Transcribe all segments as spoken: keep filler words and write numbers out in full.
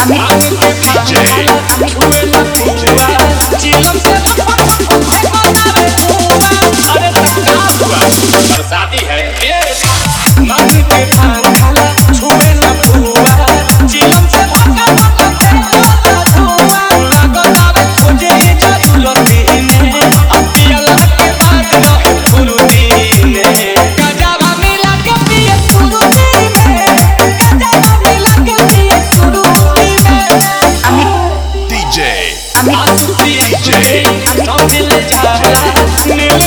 बरसाती है मांग के भांग खाला छुए न फुआ चिलम से भागा भागा धुआ लागतावे खोजे जादुलती में अपियाला के बाद रहे फुरुती में गजावा मिला के पिए फुरुती में गजावा मिला के पिए फुरुती में डीजे डीजे सब मिल जाला मिल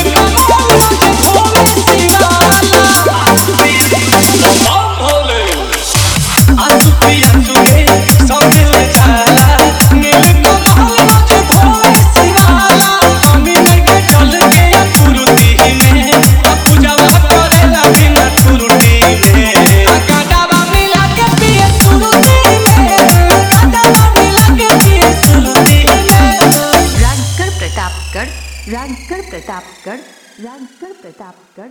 राजगढ़ प्रतापगढ़ राजगढ़ प्रतापगढ़ राजगढ़ प्रतापगढ़